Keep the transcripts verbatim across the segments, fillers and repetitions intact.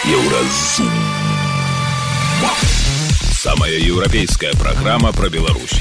Еўразум. Самая еўрапейская праграма пра Беларусь.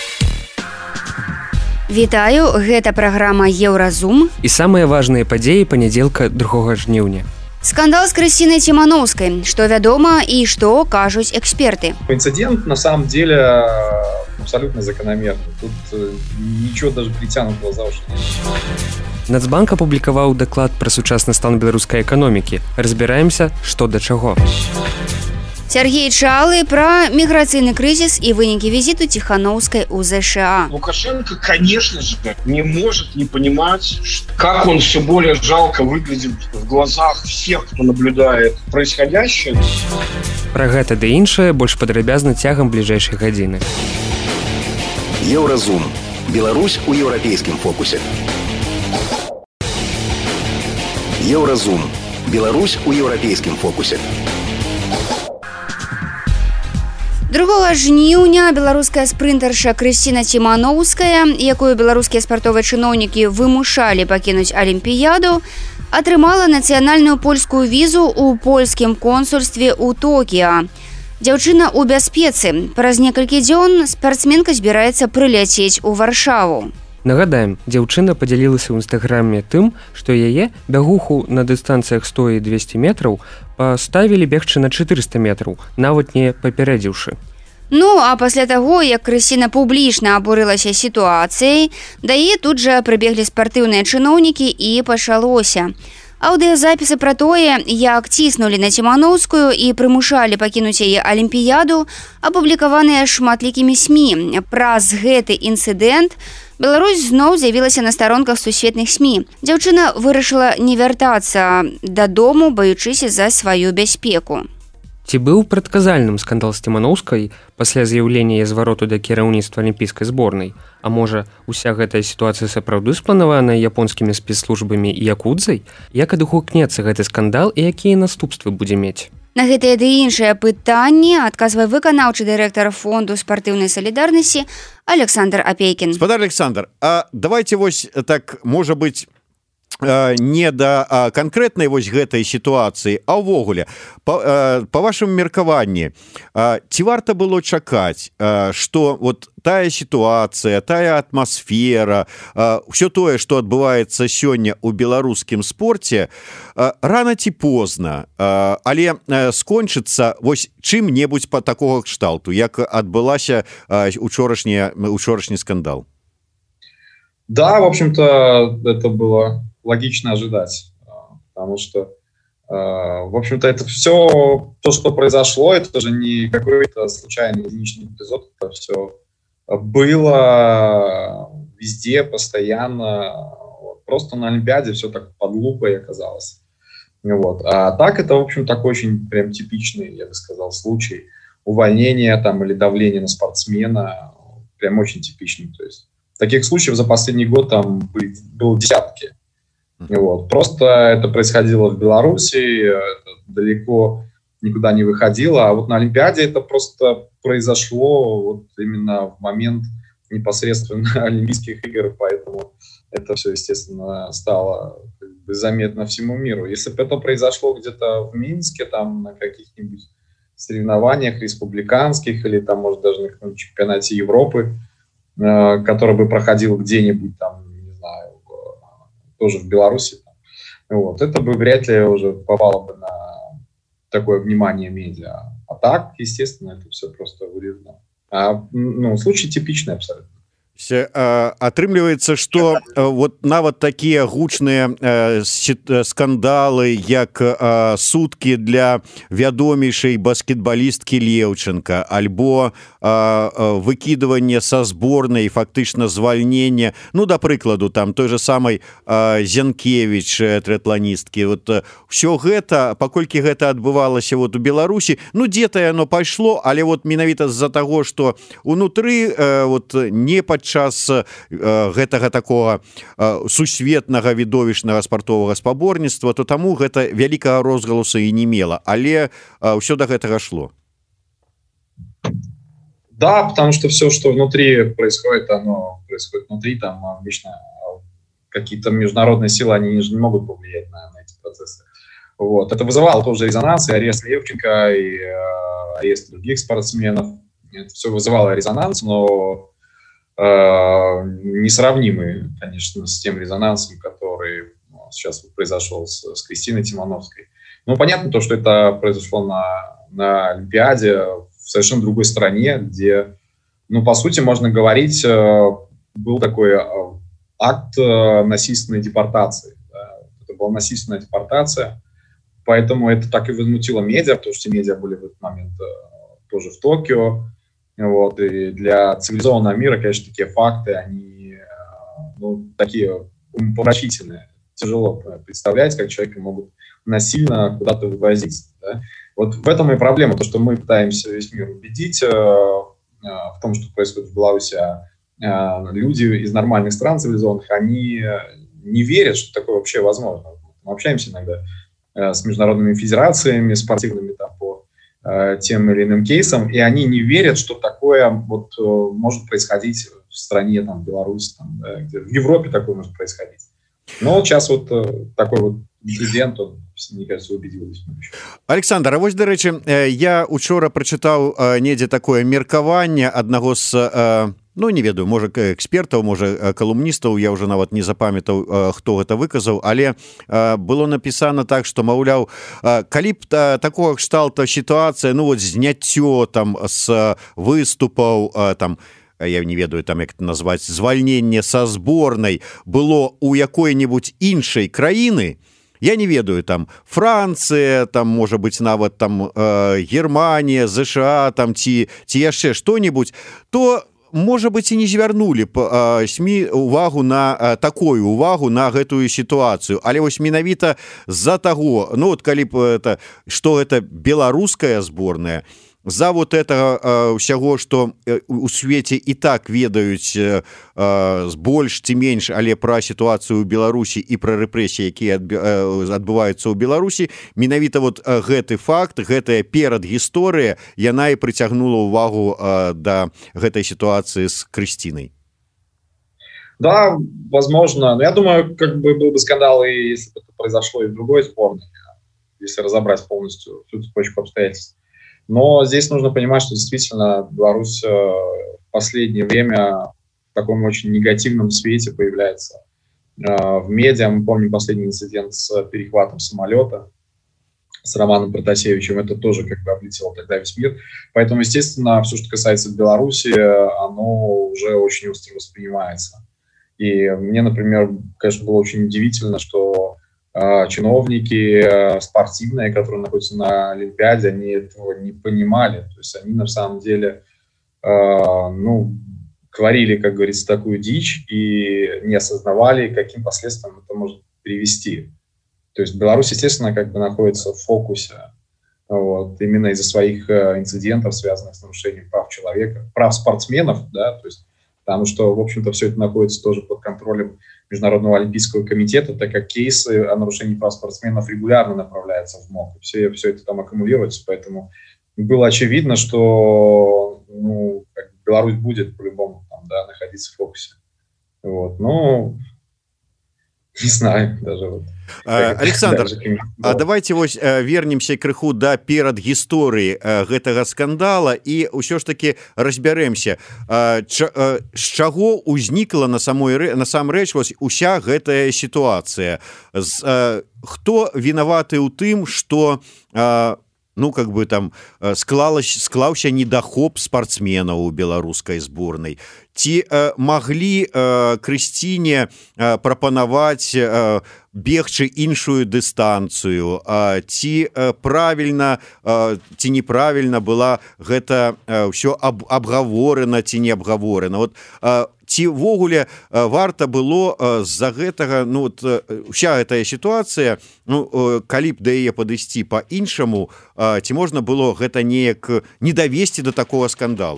Вітаю, гэта праграма Еўразум. І самыя важныя падзеі панядзелка другога жніўня. Скандал с Крысінай Цімановскай. Што вядома і што кажуць эксперты. Инцидент на самом деле абсолютно закономерный. Тут ничего даже притянутого за уши нет. Нацбанк апублікаваў даклад пра сучасны стан беларускай эканомікі. Разбіраемся, што да чаго. Сергей Чалы про миграционный кризис и выники визиту Тихановской у США. Лукашенко, конечно же, не может не понимать, как он все более жалко выглядит в глазах всех, кто наблюдает происходящее. Про гэта ды іншае больш падрабязна цягам бліжэйшай гадзіны. Еўразум. Беларусь у еўрапейскім фокусе. Еўразум. Беларусь у еўрапейскім фокусе. другога жніўня беларуская спрынтарша Крысіна Цімановская, якую беларускія спартовыя чыноўнікі вымушалі пакінуць алімпіяду, атрымала нацыянальную польскую візу ў польскім консульстве ў Токіа. Дзяўчына ў бяспецы. Праз некалькі дзён спартсменка збіраецца прыляцець у Варшаву. Нагадаем, дзяўчына падзялілася ў інстаграме тым, што яе бягуху на дыстанцыях сто і двесце метраў паставілі бегчы на чатырыста метраў, нават не папярэдзіўшы. Ну, а пасля таго, як Крысіна публічна абурылася сітуацыяй, да яе тут жа прыбеглі спартыўныя чыноўнікі і пачалося. Аўдыёзапісы пра тое, як ціснулі на Цімановскую і прымушалі пакінуць яе алімпіяду, апублікаваныя шматлікімі СМІ. Праз гэты інцыдэнт Беларусь зноў з'явілася на старонках сусветных СМІ. Дзяўчына вырашыла не вяртацца дадому, баючыся за сваю бяспеку. Ці быў прадказальным скандал з Цімановскай пасля з'яўлення яе звароту да кіраўніцтва алімпійскай зборнай? А можа, уся гэтая сітуацыя сапраўды спланаваная японскімі спецслужбамі і якудзай? Як адгукнецца гэты скандал і якія наступствы будзе мець? На гэтае ды іншае пытанне адказвае выканаўчы дырэктар фонду спартыўнай салідарнасці Александр Апейкін. Спадар Александр, а давайте вось так, можа быць, не да канкрэтнай вось гэтай сітуацыі, а ўвогуле па, па вашым меркаванні, ці варта было чакаць, што вот тая сітуацыя, тая атмасфера, ўсё тое, што адбываецца сёння ў беларускім спорце, рана ці позна, але скончыцца вось чым-небудзь па такога кшталту, як адбылася учорашні, учорашні скандал? Да, в общем-то, это было логично ожидать, потому что, в общем-то, это все, то, что произошло, это же не какой-то случайный единичный эпизод, это все было везде, постоянно, просто на Олимпиаде все так под лупой оказалось. Вот. А так это, в общем, такой очень прям типичный, я бы сказал, случай увольнения там или давления на спортсмена, прям очень типичный, то есть таких случаев за последний год там были, было десятки. Вот. Просто это происходило в Беларуси, это далеко никуда не выходило, а вот на Олимпиаде это просто произошло вот именно в момент непосредственно Олимпийских игр, поэтому это все, естественно, стало заметно всему миру. Если бы это произошло где-то в Минске, там на каких-нибудь соревнованиях республиканских или там, может, даже на каком-нибудь чемпионате Европы, который бы проходил где-нибудь там, не знаю, тоже в Беларуси, вот, это бы вряд ли уже попало бы на такое внимание медиа. А так, естественно, это все просто вырезано. А, ну, случай типичный абсолютно. Атрымліваецца, што вот нават такія гучныя скандалы, як суткі для вядомейшай баскетбалісткі Леўченка, альбо выкідыванне са зборнай, фактычна звальненне, ну, да прыкладу, там той же самай Зянкевіч, трыатланісткі. Вот ўсё гэта, паколькі гэта адбывалася вот у Беларусі, ну, дзе-то яно пайшло, але вот менавіта з-за таго, што унутры вот не пад час э, гэтага такого э, сусветнага відовішнага спартовага спаборніцтва, то таму гэта вялікага розгаласу і не мела, але э, ўсё до гэтага шло. Да, потому что все, что внутри происходит, оно происходит внутри, там обычно какие-то международные силы, они же не могут повлиять на, на эти процессы. Вот. Это вызывало тоже резонанс, и арест Левченко, и э, арест других спортсменов. Это все вызывало резонанс, но э, несравнимый, конечно, с тем резонансом, который ну, сейчас произошел с, с Кристиной Тимановской. Ну, понятно то, что это произошло на, на Олимпиаде в совершенно другой стране, где, ну, по сути, можно говорить, э, был такой э, акт э, насильственной депортации. Да? Это была насильственная депортация. Поэтому это так и возмутило медиа, потому что медиа были в этот момент э, тоже в Токио. Вот. И для цивилизованного мира, конечно, такие факты, они э, ну, такие умопомрачительные. Тяжело представлять, как человека могут насильно куда-то вывозить. Да? Вот в этом и проблема, то, что мы пытаемся весь мир убедить э, э, в том, что происходит в Беларуси, а э, люди из нормальных стран цивилизованных, они не верят, что такое вообще возможно. Мы общаемся иногда с международными федерациями спортивными там, по э, тем или иным кейсам, и они не верят, что такое вот, э, может происходить в стране, там, Беларусь, там, да, где, в Европе такое может происходить. Но сейчас вот э, такой вот президент, он, мне кажется, убедил. Александр, а вось, дарэчы, я учора прачытаў э, недзе такое меркаванне аднаго з э, ну, не ведаю, можа, экспертаў, можа, калумністаў, я ўжо нават не запамятаў, хто гэта выказаў, але было напісана так, што, маўляў, калі б такога кшталта сітуацыя, ну, вот, зняццё там з выступаў, там, я не ведаю, там, як это назваць, звальненне са зборнай было ў якой-небудзь іншай краіны, я не ведаю, там, Францыя, там, можа быць, нават там Германія, ЗША, там, ці, ці яшчэ што-небудзь, то можа быць, і не звярнулі б СМІ увагу на а, такую увагу на гэтую сітуацыю. Але вось менавіта з-за таго, ну, вот калі б это, што гэта беларуская зборная, за вот этого ўсяго, што у свеце і так ведаюць больш ці менш, але пра сітуацыю ў Беларусі і пра рэпрэсіі, якія адбываюцца ў Беларусі, менавіта вот гэты факт, гэтая перадгісторыя, яна і прыцягнула ўвагу да гэтай сітуацыі с Кристиной. Да, возможно. Но я думаю, как бы был бы скандал, и если бы это произошло и в другой сборной, если разобрать полностью всю цепочку обстоятельств. Но здесь нужно понимать, что действительно Беларусь в последнее время в таком очень негативном свете появляется. В медиа мы помним последний инцидент с перехватом самолета с Романом Протасевичем. Это тоже как бы облетело тогда весь мир. Поэтому, естественно, все, что касается Беларуси, оно уже очень остро воспринимается. И мне, например, конечно, было очень удивительно, что чиновники спортивные, которые находятся на Олимпиаде, они этого не понимали. То есть они на самом деле ну, творили, как говорится, такую дичь и не осознавали, каким последствиям это может привести. То есть Беларусь, естественно, как бы находится в фокусе вот, именно из-за своих инцидентов, связанных с нарушением прав человека, прав спортсменов, да, то есть, потому что, в общем-то, все это находится тоже под контролем Международного олимпийского комитета, так как кейсы о нарушении прав спортсменов регулярно направляются в МОК. Все, все это там аккумулируется, поэтому было очевидно, что ну, как бы Беларусь будет по-любому там, да, находиться в фокусе. Вот. Ну, не знаю даже вот. Александр, а давайте вось вернемся крыху да перадгісторыі гэтага скандала і ўсё ж таки разбярэмся, з чаго ўзнікла на самой насамрэч вось уся гэтая сітуацыя, хто вінаваты ў тым, што ну, как бы там склалась, склаўся недахоп спортсменаў у беларускай зборнай. Ці э, маглі э, Крысціне э, прапанаваць э, бегчы іншую дыстанцыю, э, ці э, правільна, э, ці неправільна была гэта э, ўсё аб, абгаворана ці не абгаворана. Вот, э, ці ввогуле варта было з-за гэтага, ну, вот, вся гэтая сітуацыя, ну, калі б да яе падысці па-іншаму, ці можна было гэта неяк не давесці до такого скандалу?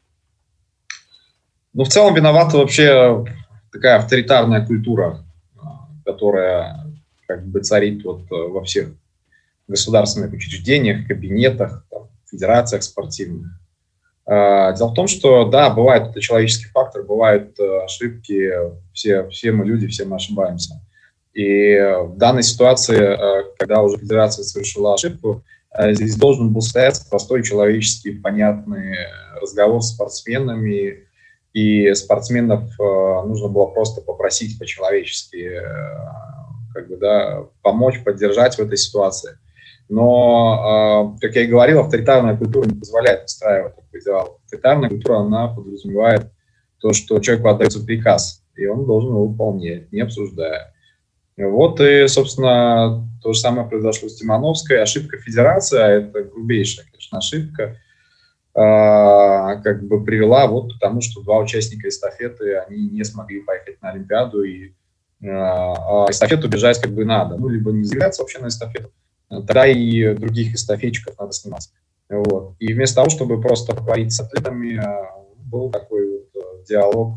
Ну, в целом виновата вообще такая авторитарная культура, которая как бы царит вот во всех государственных учреждениях, кабинетах, там, федерациях спортивных. Дело в том, что, да, бывает это человеческий фактор, бывают ошибки, все, все мы люди, все мы ошибаемся. И в данной ситуации, когда уже федерация совершила ошибку, здесь должен был состояться простой человеческий, понятный разговор с спортсменами, и спортсменов нужно было просто попросить по-человечески, как бы, да, помочь, поддержать в этой ситуации. Но, как я и говорил, авторитарная культура не позволяет устраивать такой диалог. Авторитарная культура, она подразумевает то, что человеку отдается приказ, и он должен его выполнять, не обсуждая. Вот и, собственно, то же самое произошло с Тимановской. Ошибка федерации, а это грубейшая, конечно, ошибка, как бы привела вот к тому, что два участника эстафеты, они не смогли поехать на Олимпиаду, и а эстафету бежать как бы надо. Ну, либо не заявляться вообще на эстафету, тогда и других эстафетчиков надо снимать. Вот. И вместо того, чтобы просто поговорить с атлетами, был такой вот диалог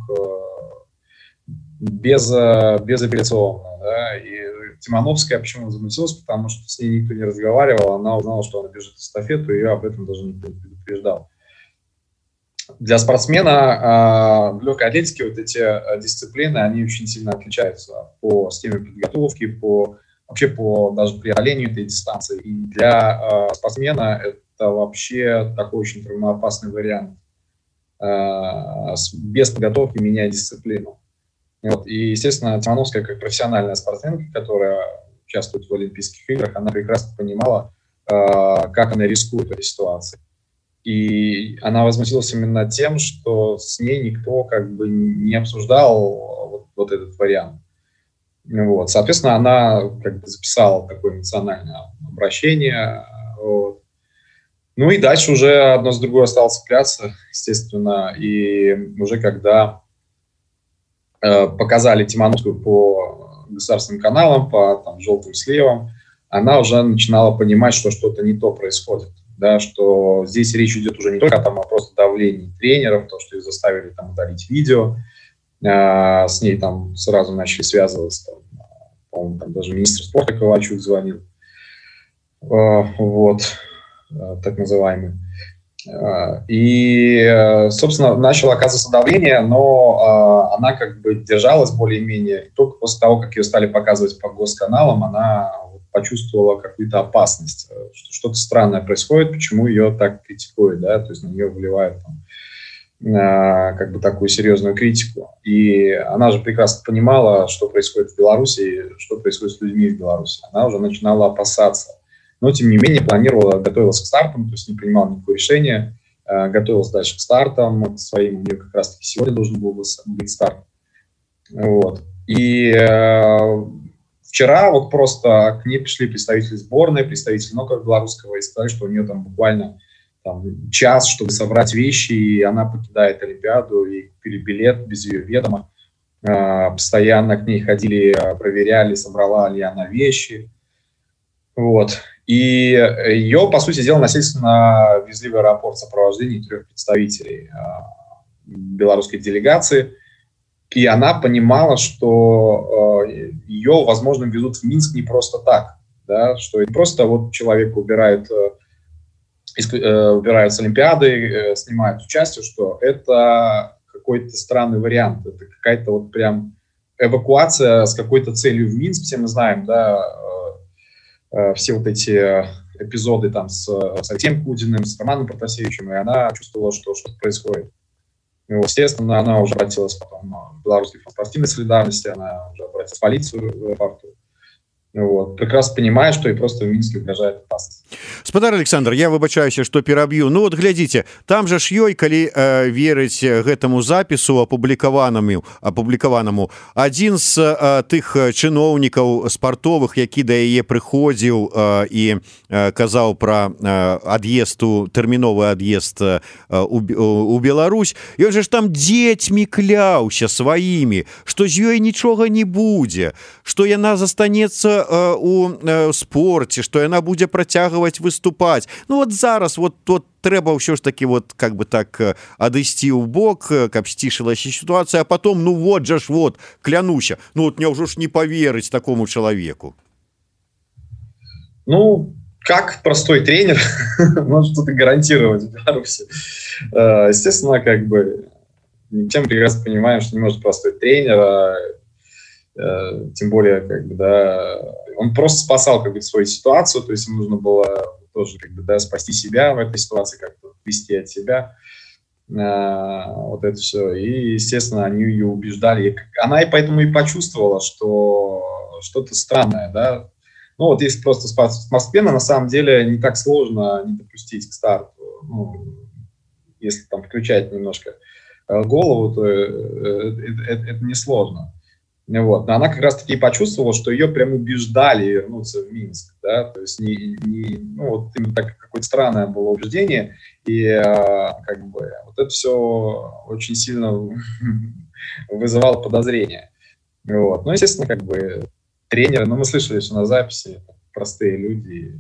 без, безапелляционный. Да? И Тимановская почему возмутилась, потому что с ней никто не разговаривал, она узнала, что она бежит эстафету, и ее об этом даже никто не предупреждал. Для спортсмена в легкой атлетике вот эти дисциплины, они очень сильно отличаются по схеме подготовки, по, вообще по даже преодолению этой дистанции. И для спортсмена это вообще такой очень травмоопасный вариант. Без подготовки меняя дисциплину. Вот. И, естественно, Тимановская, как профессиональная спортсменка, которая участвует в Олимпийских играх, она прекрасно понимала, как она рискует в этой ситуации. И она возмутилась именно тем, что с ней никто как бы не обсуждал вот, вот этот вариант. Вот. Соответственно, она как бы записала такое эмоциональное обращение. Вот. Ну и дальше уже одно с другой стало цепляться, естественно. И уже когда э, показали Тимановскую по государственным каналам, по там, желтым сливам, она уже начинала понимать, что что-то не то происходит. Да, что здесь речь идет уже не только там, о просто давлении тренеров, то, что их заставили там удалить видео, э, с ней там сразу начали связываться, там, по-моему, там даже министр спорта Ковальчук звонил, э, вот, э, так называемый. Э, и, собственно, начало оказываться давление, но э, она как бы держалась более-менее, и только после того, как ее стали показывать по госканалам, она почувствовала какую-то опасность, что что-то странное происходит, почему ее так критикуют, да, то есть на нее выливают там, э, как бы такую серьезную критику. И она же прекрасно понимала, что происходит в Беларуси, что происходит с людьми в Беларуси. Она уже начинала опасаться. Но, тем не менее, планировала, готовилась к стартам, то есть не принимала никакого решения, э, готовилась дальше к стартам своим. У нее как раз-таки сегодня должен был быть старт. Вот. И э, вчера вот просто к ней пришли представители сборной, представители НОКа белорусского, и сказали, что у нее там буквально там, час, чтобы собрать вещи, и она покидает Олимпиаду, и купили билет без ее ведома. Э, постоянно к ней ходили, проверяли, собрала ли она вещи. Вот. И ее, по сути дела, насильственно везли в аэропорт в сопровождении трех представителей э, белорусской делегации. И она понимала, что э, ее, возможно, везут в Минск не просто так, да, что не просто вот человек убирает, э, из, э, убирают с Олимпиады, э, снимают участие, что это какой-то странный вариант, это какая-то вот прям эвакуация с какой-то целью в Минск, все мы знаем, да, э, э, все вот эти эпизоды там с, с Алексеем Кудиным, с Романом Протасевичем, и она чувствовала, что что-то происходит. Естественно, она уже обратилась потом в белорусской спортивной солидарности, она уже обратилась в полицию в аэропорту. Вот. Прекрасно понимаю, что и просто в Минске угрожает опасность. Спадар Александр, я выбачаюся, что пераб'ю. Ну вот глядзіце, там же ж ёй, калі э, верыць гэтаму запісу апублікаванаму, апублікаванаму, адзін з э, тых чыноўнікаў спартовых, які да яе прыходзіў э, і э, казаў пра э, ад'езд, тэрміновы ад'езд э, у, у Беларусь, ён же ж там дзецьмі кляўся сваімі, што з ёй нічога не будзе, што яна застанецца у спорце, што яна будзе працягваць выступаць. Ну вот зараз вот тут трэба ўсё ж таки вот как бы так адысці ў бок, каб сцішылася сітуацыя, а потом ну вот жа ж вот клянуся, ну вот няўжо ж не поверыць такому человеку. Ну как простой тренер может что-то гарантировать в Беларуси? Естественно, как бы всем прекрасно понимаем, что не может простой тренер Тем более, как бы, да, он просто спасал как бы свою ситуацию, то есть ему нужно было тоже как бы, да, спасти себя в этой ситуации, как-то вести от себя вот это все. И, естественно, они ее убеждали. Она и поэтому и почувствовала, что что-то странное, да. Ну, вот если просто спортсмена, на самом деле не так сложно не допустить к старту. Ну, если там включать немножко голову, то это, это, это несложно. Вот. Но она как раз-таки почувствовала, что ее прям убеждали вернуться в Минск. Да? То есть не, не, ну, вот именно так какое-то странное было убеждение. И как бы вот это все очень сильно вызывало подозрения. Вот. Ну, естественно, как бы тренеры, ну, мы слышали все на записи, простые люди,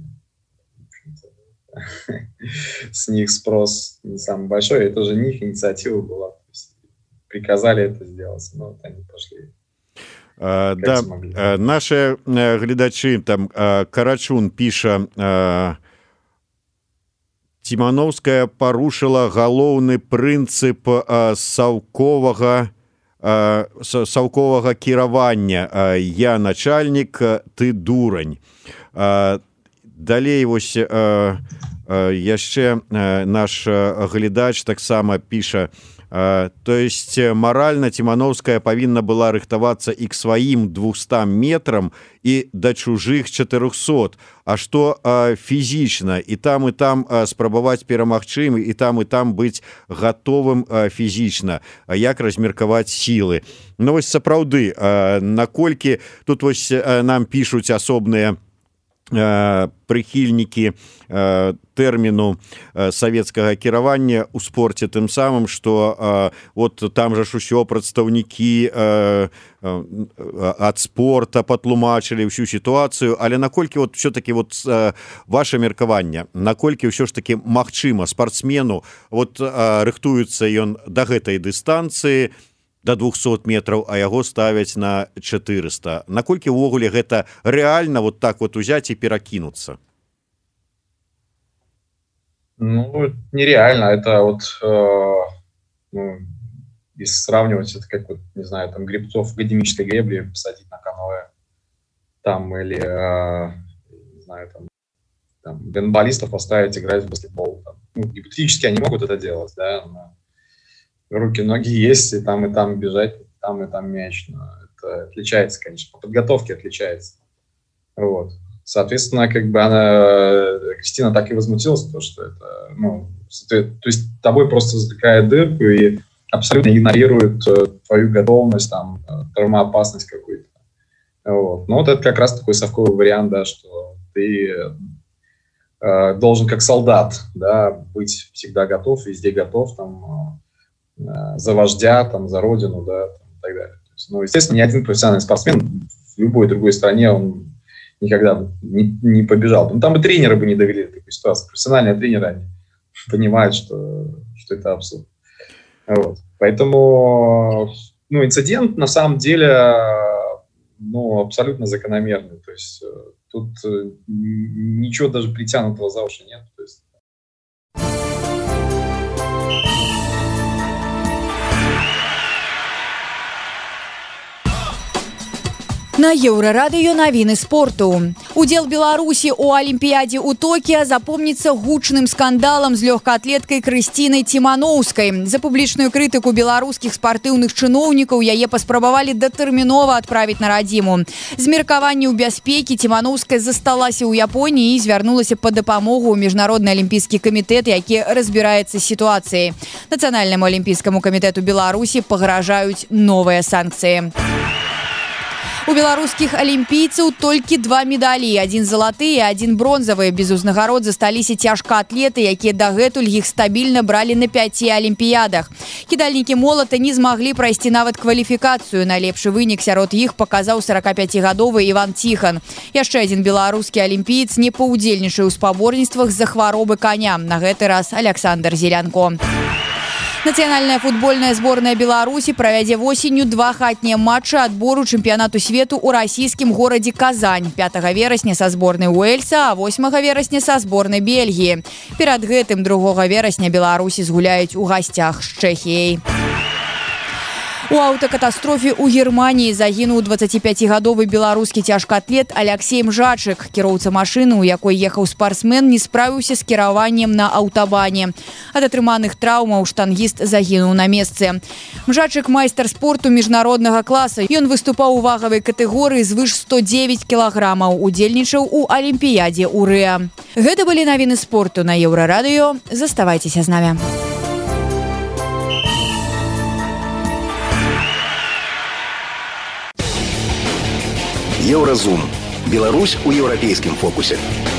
с них спрос не самый большой, это же не их инициатива была. То есть приказали это сделать, но вот они пошли. Uh, да, uh, наши uh, гледачи там uh, Карачун піша uh, Тимановская парушыла галоўны прынцып uh, саўковага uh, саўковага кіравання. Uh, я начальник, ты дурань. Uh, далей вось uh, uh, яшчэ uh, наш uh, глядач таксама піша: Uh, то есть морально Тимановская павінна была рыхтавацца і к сваім двухстам метрам і да чужых четырехсот. А што uh, фізічна і там і там uh, спрабаваць перамагчы, і там і там быць гатовым uh, фізічна, uh, як размеркаваць сілы. Ну вось сапраўды, uh, наколькі тут вось uh, нам пішуць асобныя прыхільнікі тэрміну савецкага кіравання ў спорце, тым самым, што вот там жа ж усё прадстаўнікі ад спорта патлумачылі ўсю сітуацыю, але наколькі вот все-таки вот ваше меркаванне, наколькі ўсё ж таки магчыма спартсмену вот рыхтуецца ён да гэтай дыстанцыі до двухсот метров, а яго ставяць на четыреста. Наколькі ўвогуле гэта рэальна вот так вот узять и перакинуться? Ну, нереально. Это вот, э, ну, если сравнивать, это как, вот, не знаю, там, гребцов в академической гребле посадить на каноэ, там, или, э, не знаю, там, там, гандболистов поставить играть в баскетбол. Там. Ну, гипотетически они могут это делать, да, но руки, ноги есть, и там, и там бежать, и там, и там мяч. Но это отличается, конечно, по подготовке отличается. Вот. Соответственно, как бы она, Кристина так и возмутилась, потому что это, ну, то есть тобой просто затыкает дырку и абсолютно игнорирует твою готовность, там, травмоопасность какую-то. Вот. Но вот это как раз такой совковый вариант, да, что ты э, должен как солдат, да, быть всегда готов, везде готов, там, за вождя, там, за родину, да, там, и так далее. То есть, ну, естественно, ни один профессиональный спортсмен в любой другой стране, он никогда не, не побежал. Ну, там и тренеры бы не довели до такой ситуации. Профессиональные тренеры, они понимают, что, что это абсурд. Вот. Поэтому, ну, инцидент, на самом деле, ну, абсолютно закономерный. То есть тут ничего даже притянутого за уши нет. То есть На Еўрарадыё навіны спорту. Удзел Беларусі ў Алімпіядзе ў Токіа запомніцца гучным скандалам з лёгкаатлеткай Крысцінай Тимановскай. За публічную крытыку беларускіх спартыўных чыноўнікаў яе паспрабавалі датэрмінова адправіць на радзіму. З меркаванняў бяспекі Тимановская засталася ў Японіі і звярнулася па дапамогу ў міжнародны алімпійскі камітэт, які разбіраецца з сітуацыяй. Нацыянальнаму алімпійскаму камітэту Беларусі пагражаюць новыя санкцыі. У беларускіх алімпійцаў толькі два медалі, адзін залаты і адзін бронзавы. Без узнагарод засталіся цяжкаатлеты, якія дагэтуль іх стабільна бралі на пяці алімпіядах. Кідальнікі молата не змаглі прайсці нават кваліфікацыю. Найлепшы вынік сярод іх паказаў сорокапяцігадовы Іван Ціхан. Яшчэ адзін беларускі алімпіец не паўдзельнічае ў спаборніцтвах з-за хваробы каня. На гэты раз Александр Зелянко. Нацыянальная футбольная зборная Беларусі правядзе восенню два хатнія матчы адбору чэмпіянату свету ў расійскім горадзе Казань. пятага верасня са зборнай Уэльса, а восьмага верасня са зборнай Бельгіі. Перад гэтым другога верасня беларусы згуляюць у гасцях з Чэхіяй. У аўтакатастрофе ў Германіі загінуў дваццаціпяцігадовы беларускі цяжкаатлет Аляксей Мжачык. Кіроўца машыны, у якой ехаў спартсмен, не справіўся з кіраваннем на аўтабане. Ад атрыманых траўмаў штангіст загінуў на месцы. Мжачык майстар спорту міжнароднага класа. Ён выступаў у вагавай катэгорыі звыш сто дзевяць кілаграмаў. Удзельнічаў у алімпіядзе ў Рыа. Гэта былі навіны спорту на Еўрарадыё. Заставайцеся з намі. Еўразум. Беларусь у еўрапейскім фокусе.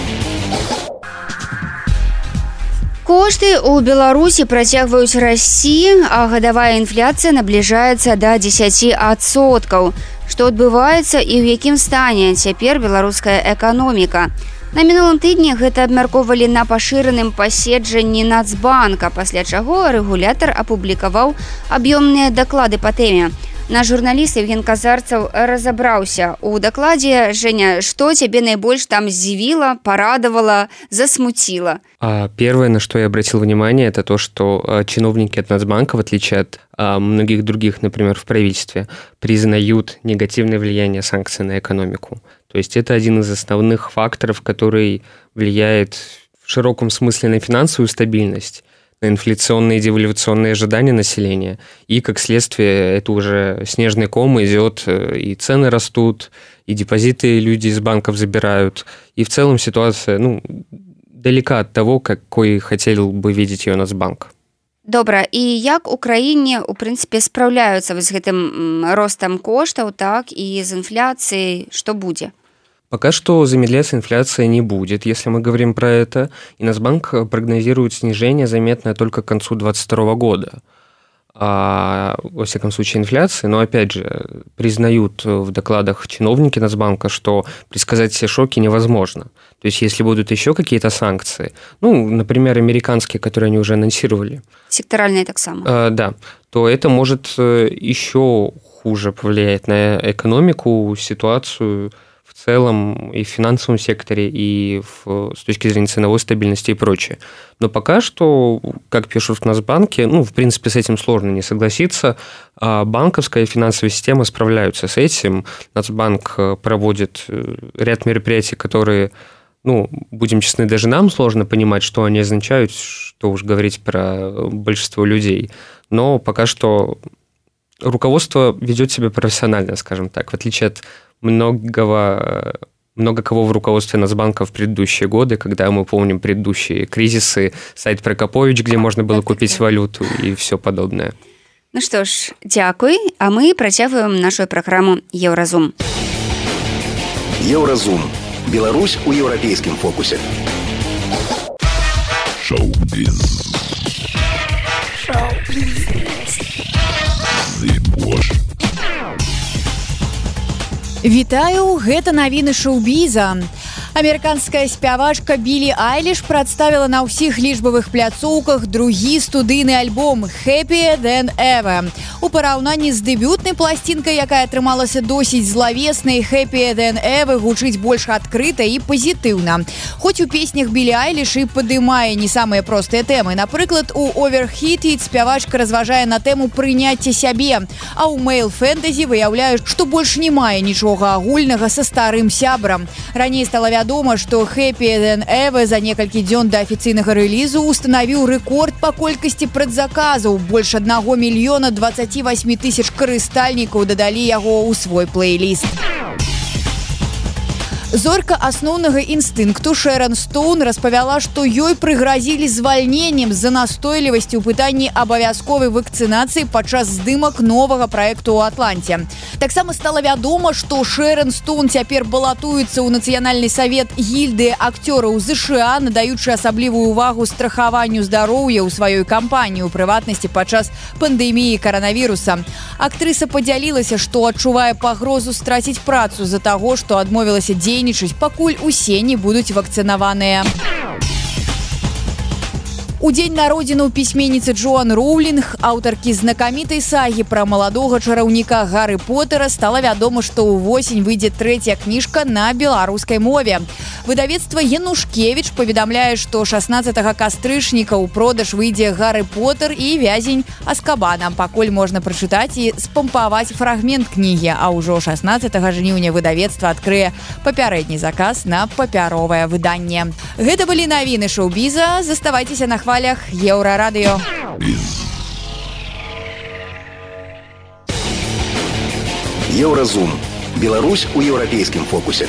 Кошты ў Беларусі працягваюць расці, а гадавая інфляцыя набліжаецца да дзесяці адсоткаў. Што адбываецца і ў якім стане цяпер беларуская эканоміка? На мінулым тыдні гэта абмяркоўвалі на пашыраным паседжанні Нацбанка, пасля чаго рэгулятар апублікаваў аб'ёмныя даклады па тэме. Наш журналіст Евген Казарцаў разабраўся у дакладзе. Женя, што цябе найбольш там здзівіла, порадовала, засмутило? А первое, на что я обратил внимание, это то, что чиновники от Нацбанка, в отличие от а, многих других, например, в правительстве, признают негативное влияние санкций на экономику. То есть это один из основных факторов, который влияет в широком смысле на финансовую стабильность, на инфляционные и девальвационные ожидания населения. И, как следствие, это уже снежный ком идет, и цены растут, и депозиты люди из банков забирают. И в целом ситуация, ну, далека от того, какой хотел бы видеть ее Нацбанк. Добра, і як у краіне, у прынцыпе, спраўляюцца з гэтым ростам коштаў, так, і з інфляцыяй, што будзе? Пока что замедляться инфляция не будет, если мы говорим про это. И Нацбанк прогнозирует снижение заметное только к концу двадцать второго года. А, во всяком случае, инфляции. Но, опять же, признают в докладах чиновники Нацбанка, что предсказать все шоки невозможно. То есть, если будут еще какие-то санкции, ну, например, американские, которые они уже анонсировали. Секторальные так само. А, да, то это может еще хуже повлиять на экономику, ситуацию в целом и в финансовом секторе, и в, с точки зрения ценовой стабильности и прочее. Но пока что, как пишут в Нацбанке, ну, в принципе, с этим сложно не согласиться, банковская и финансовая система справляются с этим. Нацбанк проводит ряд мероприятий, которые, ну, будем честны, даже нам сложно понимать, что они означают, что уж говорить про большинство людей. Но пока что руководство ведет себя профессионально, скажем так, в отличие от многого, много кого в руководстве Нацбанка в предыдущие годы, когда мы помним предыдущие кризисы, сайт Прокопович, где можно было купить валюту и все подобное. Ну что ж, дзякуй, а мы працягваем нашу праграму Еўразум. Еўразум. Беларусь у еўрапейскім фокусе. Шоу-біз. Шоу-біз. Зыбош. Вітаю, гэта навіны шоу-біза. Амерыканская спявачка Білі Айліш прадставіла на ўсіх лічбавых пляцоўках другі студыйны альбом «Happier Than Ever». У параўнанні з дэбютнай пласцінкай, якая атрымалася досыць злавеснай, «Happier Than Ever» гучыць больш адкрыта і пазітыўна. Хоць у песнях Білі Айліш і падымае не самыя простыя тэмы. Напрыклад, у «Overheated» спявачка разважае на тэму прыняцця сябе, а ў «Male Fantasy» выяўляе, што больш не мае нічога агульнага са старым сябрам. Раней стала вядома, што «Happier Than Ever» за некалькі дзён да афіцыйнага рэлізу устанавіў рэкорд па колькасці прадзаказаў. Больш аднаго мільёна дваццаць восемь тысяч карыстальнікаў дадалі яго ў свой плейліст. Зорка асноўнага інстынкту Шэрон Стоун распавяла, што ёй прыгразілі звальненнем з-за настойлівасці ў пытанні абавязковай вакцынацыі падчас здымак новага праекту ў Атланце. Таксама стала вядома, што Шэрон Стоун цяпер балатуецца ў Нацыянальны савет гільдыі акцёраў ЗША, надаючы асаблівую ўвагу страхаванню здароўя ў сваёй кампаніі, у прыватнасці падчас пандэміі каранавіруса. Актрыса падзялілася, што адчувае пагрозу страціць працу з-за таго, што адмовілася дзейнічаць, пакуль усе не будуць вакцынаваныя. У дзень народзіну пісьменніцы Джоан Роулінг, аўтаркі знакамітай сагі пра маладога чараўніка Гары Поттера, стала вядома, што ўвосень выйдзе трэцяя кніжка на беларускай мове. Выдавецтва Янушкевіч паведамляе, што шаснаццатага кастрычніка ў продаж выйдзе Гары Поттер і вязень Аскабана. Пакуль можна прачытаць і спампаваць фрагмент кнігі, а ўжо шаснаццатага жніўня выдавецтва адкрые папярэдні заказ на папяровае выданне. Гэта былі навіны шоу-біза. Заставайцеся на хвалях Еўрарадыё. Еўразум. Беларусь у еўрапейскім фокусе.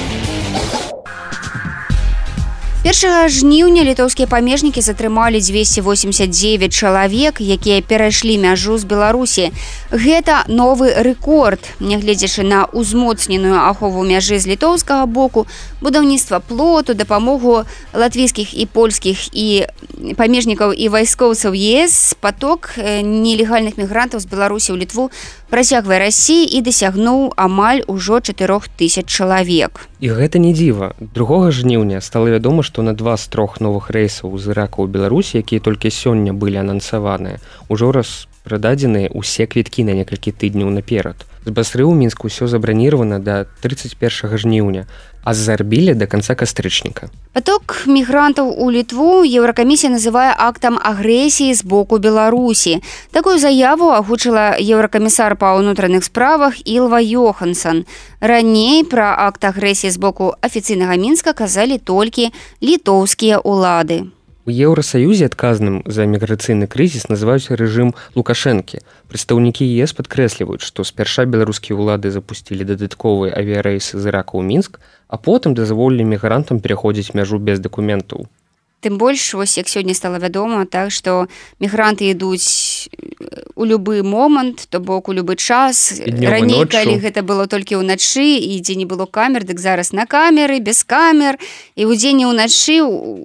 першага жніўня літоўскія памежнікі затрымалі дзвесце восемьдесят девять чалавек, якія перайшлі мяжу з Беларусі. Гэта новы рэкорд. Нягледзячы на ўзмоцненую ахову мяжы з літоўскага боку, будаўніцтва плоту, дапамогу латвійскіх і польскіх і памежнікаў і вайскоўцаў ЕС, паток нелегальных мігрантаў з Беларусі ў Літву працягвае расці і дасягнуў амаль ужо чатырох тысяч чалавек. І гэта не дзіва. другога жніўня стала вядома, што на два з трох новых рэйсаў з Ірака ў Беларусі, якія толькі сёння былі анансаваныя, ужо распрададзеныя ўсе квіткі на некалькі тыдняў наперад. З Басры ў Мінску ўсё забраніравана да тридцать першага жніўня, а з Зарбіля да канца кастрычніка. Паток мігрантаў у Літву Еўракамісія называе актам агрэсіі з боку Беларусі. Такую заяву агучыла еўракамісар па ўнутраных справах Ілва Йохансон. Раней пра акт агрэсіі з боку афіцыйнага Мінска казалі толькі літоўскія ўлады. У Еўрасаюзе адказным за міграцыйны крызіс называюць рэжым Лукашэнкі. Прадстаўнікі ЕС падкрэсліваюць, што спярша беларускія ўлады запусцілі дадатковыя авіярэйсы з Ірака ў Мінск, а потым дазволілі мігрантам пераходзіць мяжу без дакументаў. Тым больш, вось як сёння стала вядома, так што мігранты ідуць у любы момант, то бок у любы час. Раней, калі гэта было толькі ўначы і дзе не было камер, дык зараз на камеры, без камер, і ўдзень і ўначы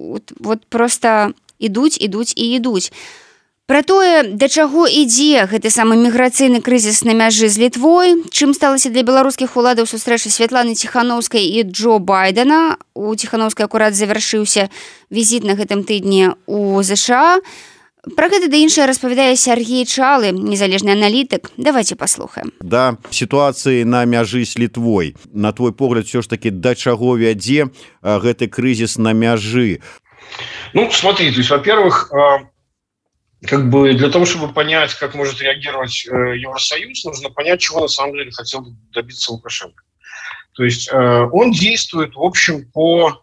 вот проста ідуць, ідуць і ідуць. Пра тое, да чаго ідзе гэты самы міграцыйны крызіс на мяжы з Літвой, чым сталася для беларускіх уладаў сустрэча Святланы Ціханаўскай і Джо Байдена. У Ціханаўскай акурат завяршыўся візіт на гэтым тыдні ў ЗША. Пра гэта да іншае распавядае Сергей Чалы, незалежны аналітык. Давайте паслухаем. Да сітуацыі на мяжы з Літвой. На твой погляд, все ж таки, да чаго вядзе гэты крызіс на мяжы? Ну, смотри, то есть, во-первых, как бы для того, чтобы понять, как может реагировать э, Евросоюз, нужно понять, чего на самом деле хотел добиться Лукашенко. То есть э, он действует, в общем, по,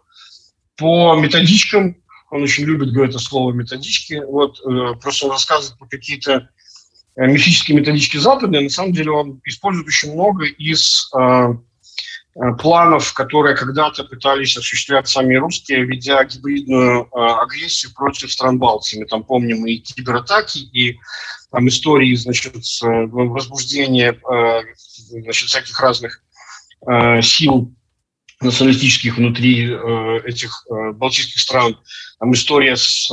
по методичкам, он очень любит говорить это слово методички, вот, э, просто он рассказывает про какие-то э, мифические методички западные, на самом деле он использует очень много из э, планов, которые когда-то пытались осуществлять сами русские, ведя гибридную э, агрессию против стран Балтии. Мы там помним и кибератаки, и там истории, значит, с, э, возбуждения э, значит, всяких разных э, сил националистических внутри э, этих э, балтийских стран. Там история с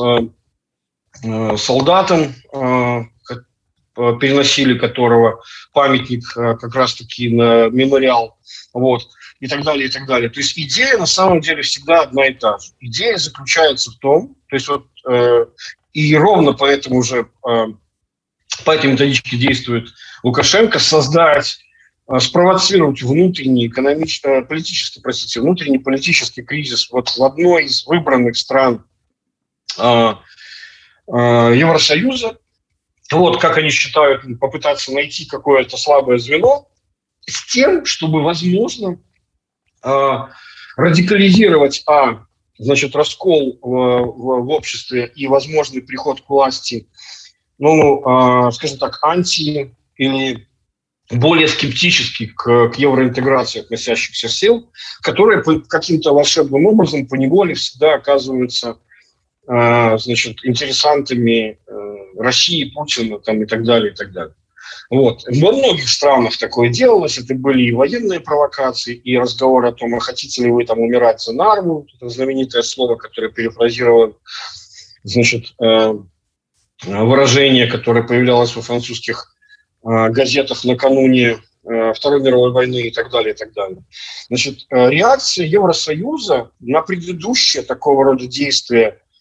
э, солдатом, э, переносили которого памятник э, как раз-таки на мемориал, вот, и так далее, и так далее. То есть идея на самом деле всегда одна и та же. Идея заключается в том, то есть вот, э, и ровно поэтому уже э, по этой методичке действует Лукашенко, создать, э, спровоцировать внутренний экономический, политический, простите, внутренний политический кризис вот в одной из выбранных стран э, э, Евросоюза. Вот, как они считают, попытаться найти какое-то слабое звено с тем, чтобы, возможно, э, радикализировать, а, значит, раскол в, в, в обществе и возможный приход к власти, ну, э, скажем так, анти- или более скептически к, к евроинтеграции относящихся сил, которые по, каким-то волшебным образом поневоле всегда оказываются э, значит, интересантами э, России, Путина там, и так далее, и так далее. Вот. Во многих странах такое делалось, это были и военные провокации, и разговоры о том, а хотите ли вы там умирать за Нарву, это знаменитое слово, которое перефразировано, значит, э, выражение, которое появлялось во французских э, газетах накануне э, Второй мировой войны и так далее, и так далее. Значит, э, реакция Евросоюза на предыдущее такого рода действия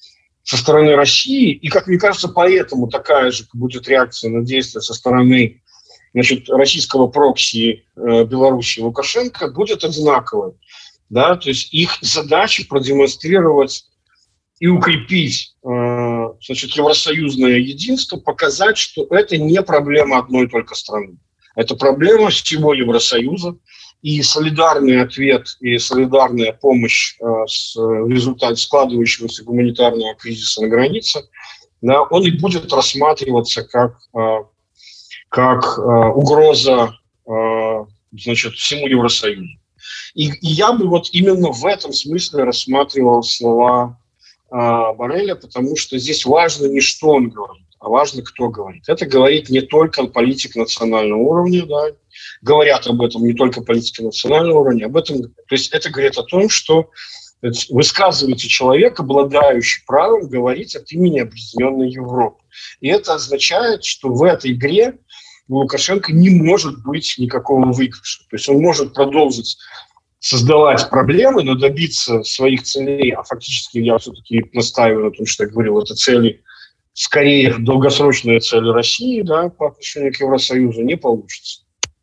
со стороны России, и, как мне кажется, поэтому такая же будет реакция на действия со стороны, значит, российского прокси э, Беларуси Лукашенко, будет одинаковой. Да? То есть их задача продемонстрировать и укрепить э, значит, евросоюзное единство, показать, что это не проблема одной только страны. Это проблема всего Евросоюза, и солидарный ответ, и солидарная помощь э, с, в результате складывающегося гуманитарного кризиса на границе, да, он и будет рассматриваться как, э, как э, угроза э, значит, всему Евросоюзу. И, и я бы вот именно в этом смысле рассматривал слова э, Борреля, потому что здесь важно не что он говорит, а важно, кто говорит. Это говорит не только политик национального уровня, да, говорят об этом не только политики национального уровня, об этом, то есть это говорит о том, что высказывается человек, обладающий правом говорить от имени Объединенной Европы. И это означает, что в этой игре у Лукашенко не может быть никакого выигрыша. То есть он может продолжить создавать проблемы, но добиться своих целей, а фактически я все-таки настаиваю на том, что я говорил, это цели, скорее долгосрочные цели России, да, по отношению к Евросоюзу, не получится.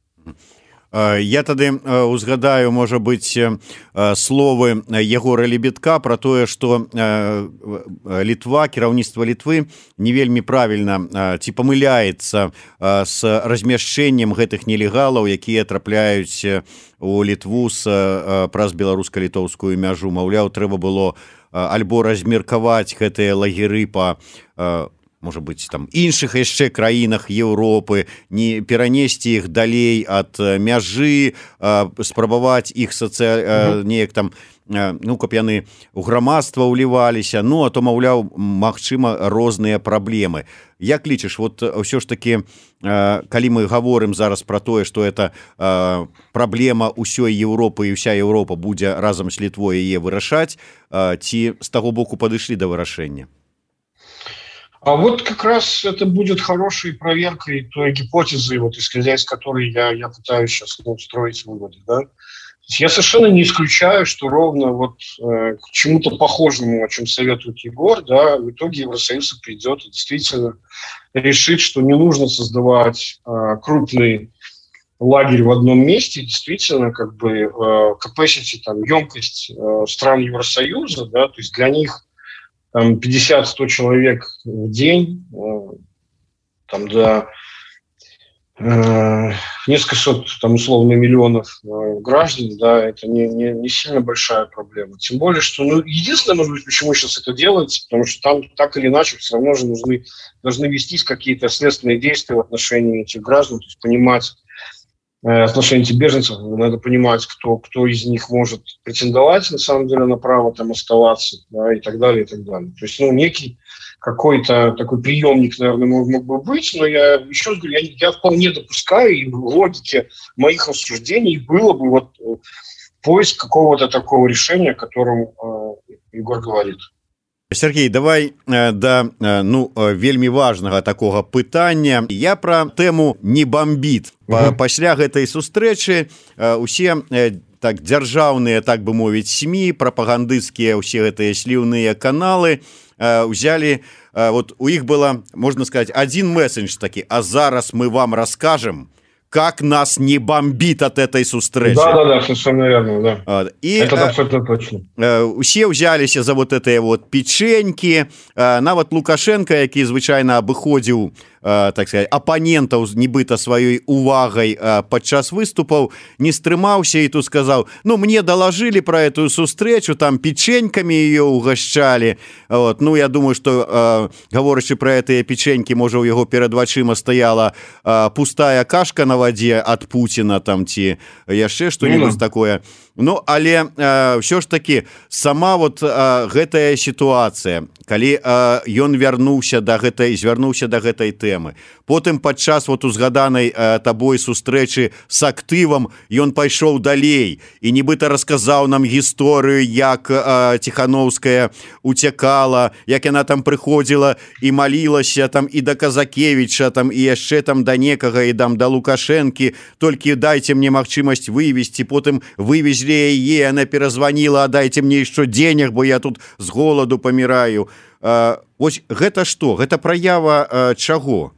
Я тады узгадаю, можа быць, словы Егора Лебедка про тое, што Літва, кіраўніцтва Літвы не вельмі правільна ці памыляецца з размяшчэннем гэтых нелегалаў, якія трапляюць у Літву з праз беларуска-літоўскую мяжу. Маўляў, трэба было альбо размеркаваць гэтыя лагеры па можа быць там іншых яшчэ краінах Еўропы, не перанесці іх далей ад мяжы, спрабаваць іх сацыяль... неяк там, ну, каб яны ў грамадства ўліваліся, ну, а то, маўляў, магчыма, розныя праблемы. Як лічыш, вот ўсё ж такі, калі мы гаворым зараз пра тое, што это праблема ўсёй Еўропы і ўся Еўропа будзе разам з Літвой яе вырашаць, ці з таго боку падышлі да вырашэння? А вот как раз это будет хорошей проверкой той гипотезы, вот исходя из которой я, я пытаюсь сейчас ну, строить выводы. Да? Я совершенно не исключаю, что ровно вот э, к чему-то похожему, о чем советует Егор, да, в итоге Евросоюз придет и действительно решит, что не нужно создавать э, крупный лагерь в одном месте. Действительно, как бы э, capacity, там, емкость э, стран Евросоюза, да, то есть для них там пятьдесят-сто человек в день, там до э, несколько сот, там, условно, миллионов э, граждан, да, это не, не, не сильно большая проблема. Тем более, что, ну, единственное, может быть, почему сейчас это делается, потому что там так или иначе все равно же нужны, должны вестись какие-то следственные действия в отношении этих граждан, то есть понимать, в отношении этих беженцев, надо понимать, кто, кто из них может претендовать, на самом деле, на право там оставаться, да, и так далее, и так далее. То есть, ну, некий какой-то такой приемник, наверное, мог, мог бы быть, но я еще раз говорю, я, я вполне допускаю, и в логике моих рассуждений было бы вот поиск какого-то такого решения, о котором э, Егор говорит. Сергей, давай да, ну, вельмі важнага такога пытання. Я пра тэму не бомбіт. Па, пасля гэтай сустрэчы усе так дзяржаўныя, так бы мовіць, СМІ, прапагандысцкія ўсе гэтыя сліўныя каналы ўзялі, вот у іх было, можна сказаць, адзін месседж такі: а зараз мы вам раскажем, как нас не бомбит от этой встречи. Да, да, да, совершенно верно, да. И, это абсолютно точно. Все взялись за вот этой вот печеньки. Нават Лукашенко, який звычайно абыходзіў, так сказать, оппонентаў нібыта сваёй увагай падчас выступаў, не стрымаўся и тут сказал: ну, мне доложили про эту встречу, там печеньками ее угощали. Вот. Ну, я думаю, что, говорячи про эти печеньки, может, у его перед вачыма стояла пустая кашка на воде от Путина, там, ці яшчэ что-нибудь mm-hmm. такое. Ну, але э, все ж таки сама вот э, гэтая ситуация, калі э, ён вярнуўся да гэтай, звярнуўся да гэтай тэмы, потым падчас вот узгаданай э, табой сустрэчы с актывам ён пайшоў далей і нібыта расказаў нам гісторыю, як э, Тихановская уцякала, як яна там прыходзіла і малілася там і да Казакевіча, там і яшчэ там да некага, і там да Лукашэнкі, толькі дайце мне магчымасць вывезці, потым вывезі привезли яе, она перазвонила, дайте мне еще денег, бо я тут з голаду паміраю. Вось гэта што? Гэта праява чаго?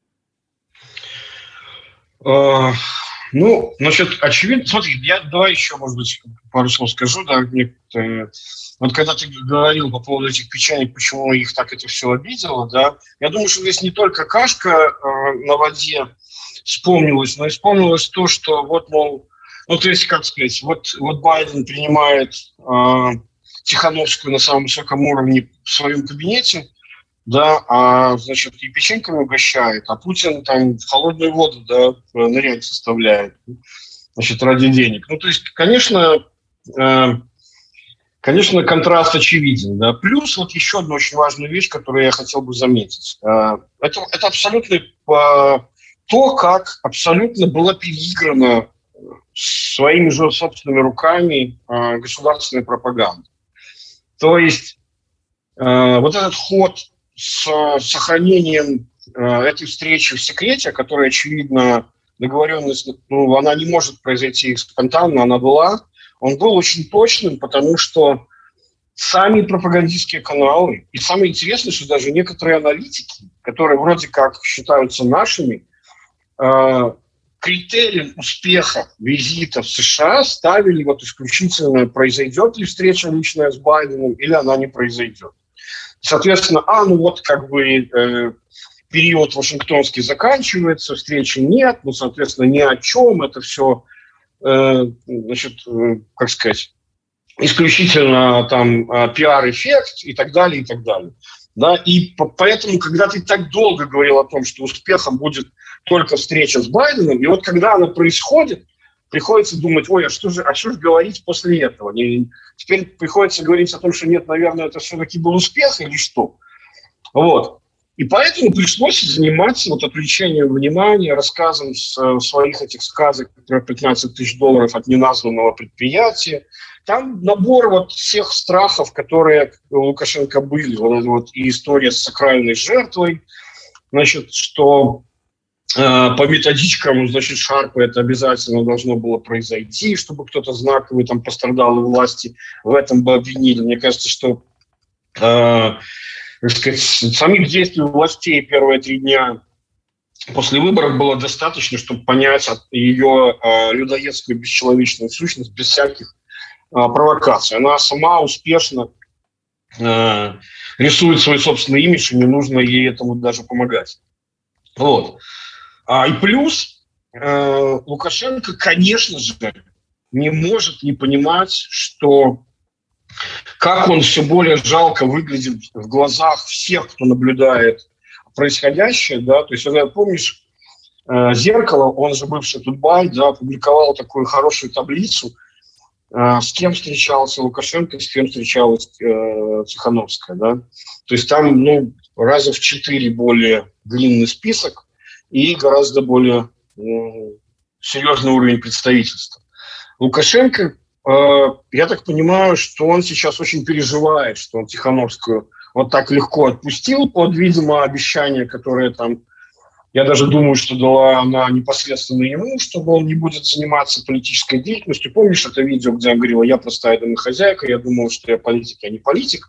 Ну, значит, очевидно, смотри, я давай еще, может быть, пару слов скажу, да, мне, э, вот когда ты говорил по поводу этих печенек, почему их так это все обидело, да, я думаю, что здесь не только кашка э, на воде вспомнилась, но и вспомнилось то, что вот, мол, ну, то есть, как сказать, вот, вот Байден принимает э, Тихановскую на самом высоком уровне в своем кабинете, да, а, значит, и печеньками угощает, а Путин там в холодную воду, да, нырять заставляет, значит, ради денег. Ну, то есть, конечно, э, конечно, контраст очевиден, да. Плюс вот еще одна очень важная вещь, которую я хотел бы заметить. Э, это, это абсолютно э, то, как абсолютно была переиграна своими же собственными руками э, государственная пропаганда. То есть, э, вот этот ход с сохранением э, этой встречи в секрете, которая, очевидно, договоренность, ну, она не может произойти спонтанно, она была, он был очень точным, потому что сами пропагандистские каналы, и самое интересное, что даже некоторые аналитики, которые вроде как считаются нашими, э, критерием успеха визита в США ставили вот исключительно, произойдет ли встреча личная с Байденом или она не произойдет. Соответственно, а, ну вот как бы э, период вашингтонский заканчивается, встречи нет, ну, соответственно, ни о чем, это все, э, значит, э, как сказать, исключительно там э, пиар-эффект и так далее, и так далее. Да? И по- поэтому, когда ты так долго говорил о том, что успехом будет только встреча с Байденом, и вот когда она происходит, приходится думать, ой, а что же, а что же говорить после этого? И теперь приходится говорить о том, что нет, наверное, это все-таки был успех или что? Вот. И поэтому пришлось заниматься вот отвлечением внимания, рассказом с, своих этих сказок про пятнадцать тысяч долларов от неназванного предприятия. Там набор вот всех страхов, которые у Лукашенко были. Вот эта вот и история с сакральной жертвой, значит, что по методичкам, значит, Шарпа это обязательно должно было произойти, чтобы кто-то знаковый там пострадал, и власти в этом бы обвинили. Мне кажется, что э, так сказать, самих действий властей первые три дня после выборов было достаточно, чтобы понять ее э, людоедскую бесчеловечную сущность без всяких э, провокаций. Она сама успешно э, рисует свой собственный имидж, и не нужно ей этому даже помогать. Вот. А, и плюс э, Лукашенко, конечно же, не может не понимать, что как он все более жалко выглядит в глазах всех, кто наблюдает происходящее, да, то есть, помнишь, э, «Зеркало», он же бывший Тутбай, да, опубликовал такую хорошую таблицу, э, с кем встречался Лукашенко, с кем встречалась э, Тихановская, да, то есть там, ну, раза в четыре более длинный список, и гораздо более э, серьезный уровень представительства. Лукашенко, э, я так понимаю, что он сейчас очень переживает, что он Тихановскую вот так легко отпустил под, видимо, обещание, которое там, я даже думаю, что дала она непосредственно ему, чтобы он не будет заниматься политической деятельностью. Помнишь это видео, где он говорил, я простая домохозяйка, я думал, что я политик, я не политик.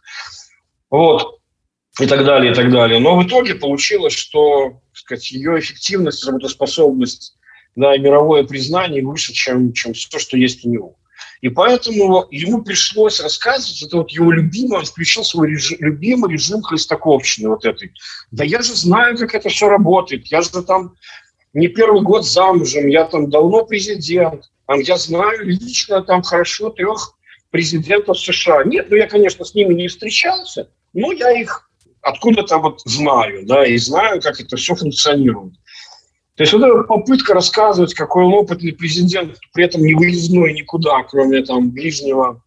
Вот. И так далее, и так далее. Но в итоге получилось, что, так сказать, ее эффективность, работоспособность, да, и мировое признание выше, чем, чем все, что есть у него. И поэтому ему пришлось рассказывать, это вот его любимый, он включил свой режим, любимый режим хлестаковщины вот этой. Да я же знаю, как это все работает, я же там не первый год замужем, я там давно президент, там, я знаю лично там хорошо трех президентов США. Нет, ну я, конечно, с ними не встречался, но я их откуда-то вот знаю, да, и знаю, как это все функционирует. То есть вот эта попытка рассказывать, какой он опытный президент, при этом не выездной никуда, кроме там ближнего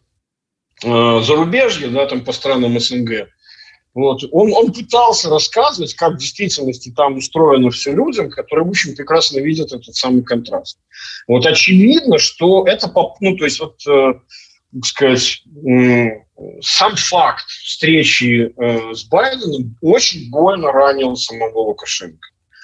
э, зарубежья, да, там по странам СНГ, вот, он, он пытался рассказывать, как в действительности там устроено все людям, которые, в общем, прекрасно видят этот самый контраст. Вот очевидно, что это, ну, то есть вот, э, так сказать, э, сам факт встречи э, с Байденом очень больно ранил самого Лукашенко.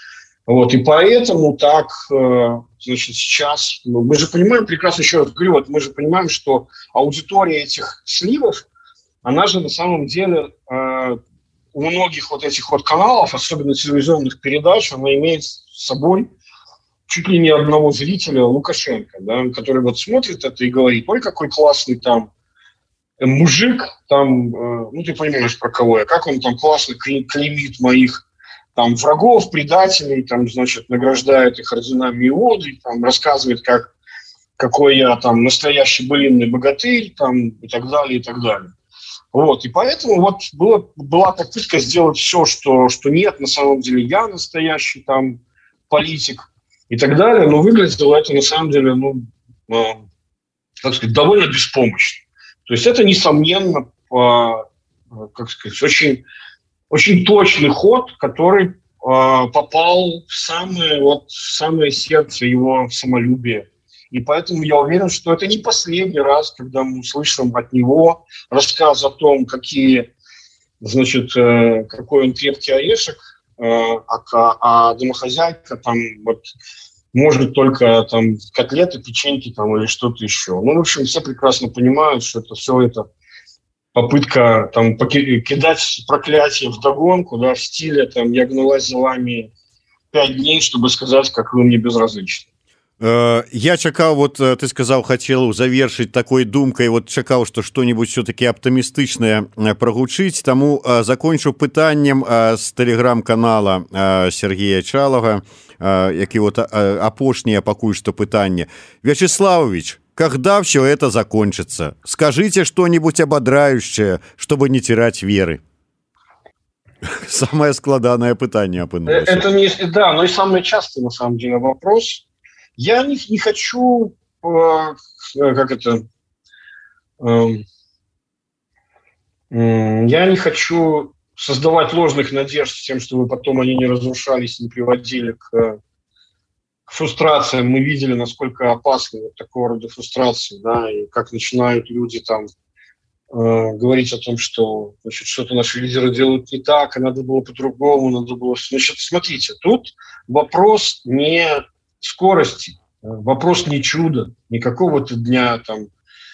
Вот, и поэтому так, значит, сейчас, мы же понимаем, прекрасно еще раз говорю, вот мы же понимаем, что аудитория этих сливов, она же на самом деле у многих вот этих вот каналов, особенно телевизионных передач, она имеет с собой чуть ли не одного зрителя, Лукашенко, да, который вот смотрит это и говорит: ой, какой классный там мужик, там, ну ты понимаешь, про кого я, как он там классно клеймит моих там врагов, предателей, там, значит, награждает их орденами и одой, там, рассказывает, как, какой я там настоящий былинный богатырь, там, и так далее, и так далее. Вот, и поэтому вот было, была попытка сделать все, что, что нет, на самом деле я настоящий там политик и так далее, но выглядело это на самом деле, ну, э, так сказать, довольно беспомощно. То есть это, несомненно, по, как сказать, очень... очень точный ход, который э, попал в самое, вот, в самое сердце его самолюбия. И поэтому я уверен, что это не последний раз, когда мы услышим от него рассказ о том, какие, значит, э, какой он крепкий орешек, э, а, а домохозяйка там вот может только там котлеты, печеньки там или что-то еще. Ну, в общем, все прекрасно понимают, что это все это попытка там кидать проклятие вдогонку, да, в стиле там «я гналась за вами пять дней, чтобы сказать, как вы мне безразличны». Я чакаў, вот ты сказаў, хацеў завершыць такой думкай, вот чакаў, што што-нибудь все-таки аптымістычнае прагучыць, таму закончу пытаннем з тэлеграм-канала Сергея Чалага, які вот апошняе пакуль што пытанне. Вячеславович, когда все это закончится? Скажите что-нибудь ободряющее, чтобы не терять веры. Самое складанное пытание опынулось. Это не, да, но и самый частый, на самом деле, вопрос. Я не, не хочу, э, как это, э, э, я не хочу создавать ложных надежд с тем, чтобы потом они не разрушались, не приводили к фрустрациям. Мы видели, насколько опасны вот такого рода фрустрации, да, и как начинают люди там э, говорить о том, что, значит, что-то наши лидеры делают не так, и надо было по-другому, надо было... Значит, смотрите, тут вопрос не скорости, вопрос не чуда, не какого-то дня там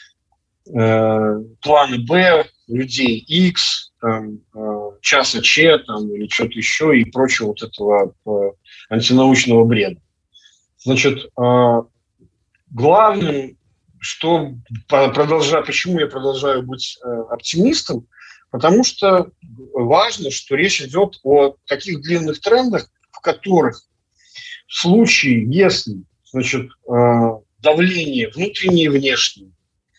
э, плана Б, людей X, там, э, часа Ч, там, или что-то еще и прочего вот этого э, антинаучного бреда. Значит, э, главным, что продолжаю, почему я продолжаю быть э, оптимистом, потому что важно, что речь идет о таких длинных трендах, в которых в случае, если, значит, давление внутреннее и внешнее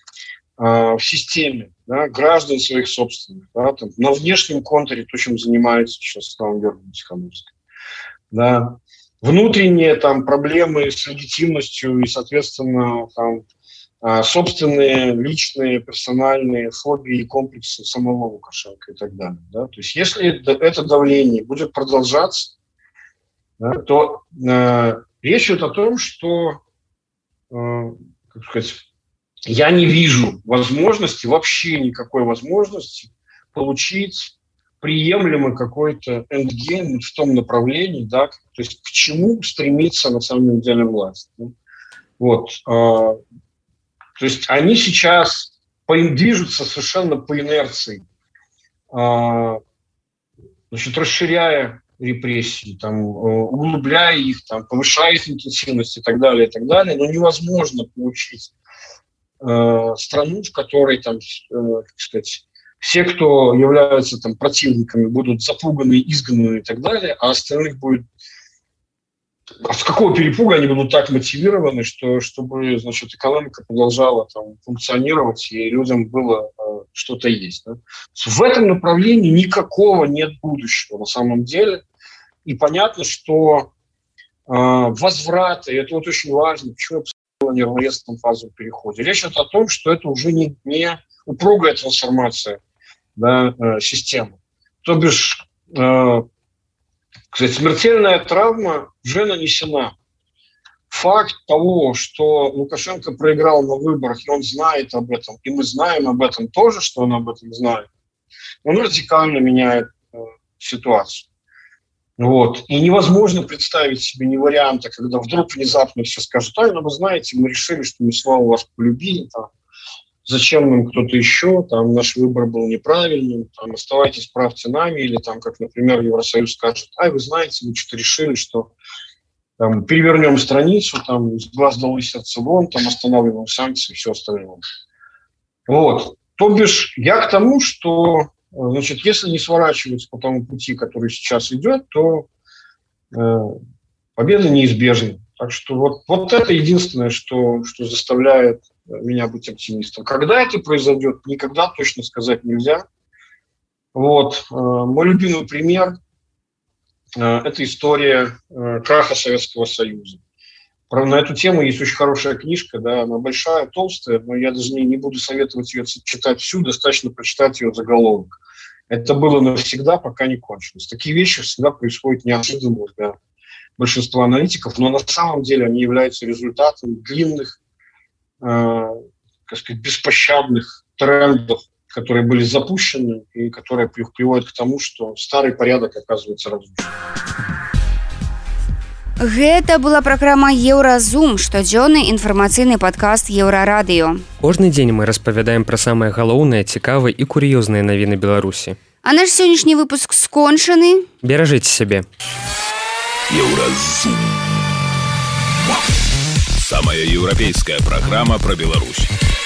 в системе, да, граждан своих собственных, да, там, на внешнем контуре, то, чем занимается сейчас Светлана Георгиевна Тихановская, да, внутренние там проблемы с легитимностью и, соответственно, там, собственные личные персональные фобии и комплексы самого Лукашенко и так далее. Да. То есть если это давление будет продолжаться, да, то э, речь идет о том, что, э, как сказать, я не вижу возможности, вообще никакой возможности получить приемлемый какой-то эндгейм в том направлении, да, то есть к чему стремится на самом деле власть. Да. Вот, э, то есть они сейчас движутся совершенно по инерции, э, значит, расширяя репрессий, там, углубляя их, там, повышая их интенсивность и так далее, и так далее, но невозможно получить э, страну, в которой там, э, как сказать, все, кто являются там противниками, будут запуганы, изгнаны и так далее, а остальных будет... А с какого перепуга они будут так мотивированы, что, чтобы, значит, экономика продолжала там функционировать и людям было э, что-то есть. Да? В этом направлении никакого нет будущего на самом деле. И понятно, что э, возврат, и это вот очень важно, почему я сказал о резком фазовом переходе. Речь идет о том, что это уже не, не упругая трансформация, да, э, системы. То бишь, э, кстати, смертельная травма уже нанесена. Факт того, что Лукашенко проиграл на выборах, и он знает об этом, и мы знаем об этом тоже, что он об этом знает, он радикально меняет э, ситуацию. Вот. И невозможно представить себе ни варианта, когда вдруг внезапно все скажут: ай, ну вы знаете, мы решили, что мы снова вас полюбили, там, зачем нам кто-то еще, там, наш выбор был неправильным, там, оставайтесь, правьте нами, или там, как, например, Евросоюз скажет: ай, вы знаете, мы что-то решили, что там, перевернем страницу, там, с глаз долой сердца вон, там, останавливаем санкции и все остальное. Вот. То бишь, я к тому, что, значит, если не сворачиваться по тому пути, который сейчас идет, то э, победа неизбежна. Так что вот, вот это единственное, что, что заставляет меня быть оптимистом. Когда это произойдет, никогда точно сказать нельзя. Вот. Э, мой любимый пример – э, это история э, краха Советского Союза. На эту тему есть очень хорошая книжка, да, она большая, толстая, но я даже не, не буду советовать ее читать всю, достаточно прочитать ее заголовок. Это было навсегда, пока не кончилось. Такие вещи всегда происходят неожиданно для большинства аналитиков, но на самом деле они являются результатом длинных, э, так сказать, беспощадных трендов, которые были запущены и которые приводят к тому, что старый порядок оказывается разрушен. Гэта была праграма Еўразум, штодзённы інфармацыйны падкаст Еўрарадыё. Кожны дзень мы распавядаем пра самыя галоўныя, цікавыя і кур'ёзныя навіны Беларусі. А наш сённяшні выпуск скончаны. Беражыце сябе. Еўразум. Самая еўрапейская праграма пра Беларусь.